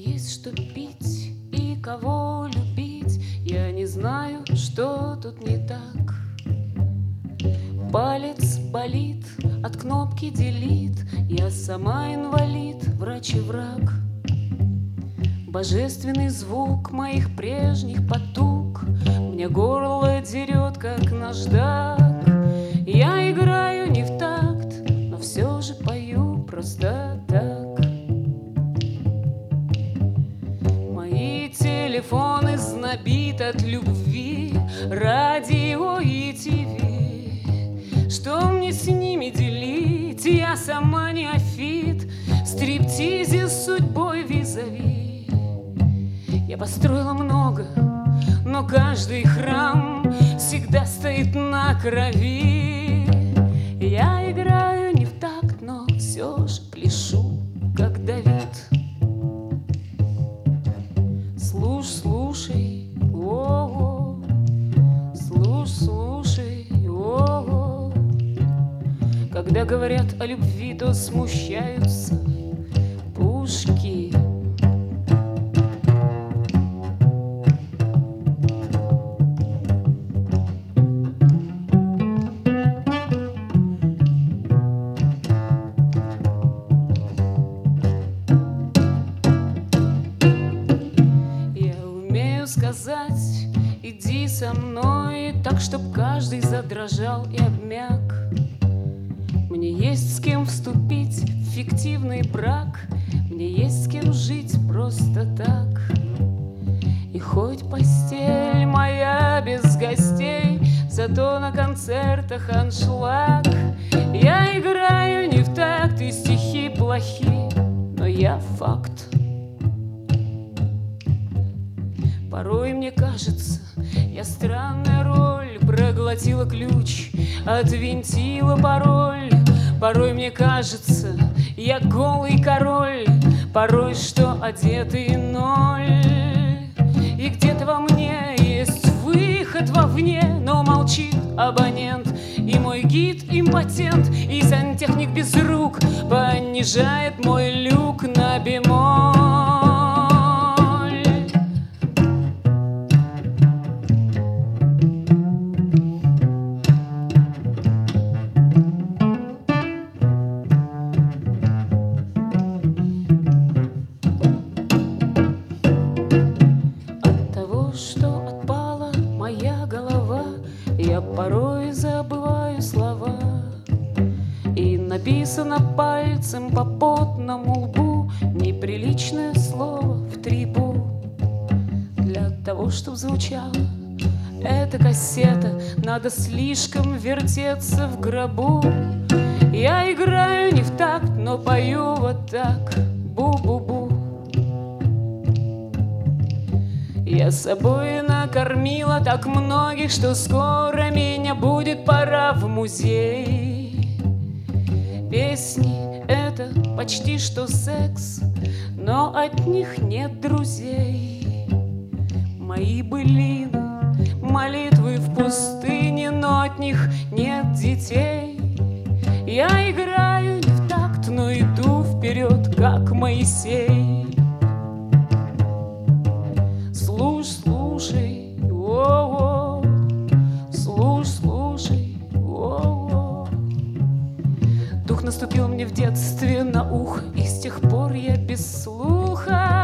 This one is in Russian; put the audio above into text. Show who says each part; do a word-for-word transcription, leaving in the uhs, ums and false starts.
Speaker 1: есть что пить и кого любить. Я не знаю, что тут не так. Палец болит, от кнопки делит. Я сама инвалид, врач и враг. Божественный звук моих прежних потуг мне горло дерет, как наждак. Я играю не в такт, но все же пою просто так. Мои телефоны знобит от любви, радио и ТВ. Что мне с ними делить? Я сама неофит, стриптизе с судьбой визави. Я построила много, но каждый храм всегда стоит на крови. Я играю не в такт, но все же пляшу, как Давид. Слушай, слушай, о-о, слушай, слушай, о-о. Когда говорят о любви, то смущаются пушки. Сказать, иди со мной, так, чтоб каждый задрожал и обмяк. Мне есть с кем вступить в фиктивный брак, мне есть с кем жить просто так. И хоть постель моя без гостей, зато на концертах аншлаг. Я играю не в такт, и стихи плохи, но я факт. Порой мне кажется, я странная роль, проглотила ключ, отвинтила пароль. Порой мне кажется, я голый король, порой что одетый ноль. И где-то во мне есть выход вовне, но молчит абонент. И мой гид импотент, и сантехник без рук понижает мой люк на бемоль. Я порой забываю слова, и написано пальцем по потному лбу неприличное слово в трипу. Для того, чтоб звучала эта кассета, надо слишком вертеться в гробу. Я играю не в такт, но пою вот так, бу-бу-бу. Я собой накормила так многих, что скоро меня будет пора в музей. Песни — это почти что секс, но от них нет друзей. Мои былины — молитвы в пустыне, но от них нет детей. Я играю не в такт, но иду вперед, как Моисей. Слушай, слушай, о-о, слушай, слушай, о-о. Дух наступил мне в детстве на ухо, и с тех пор я без слуха.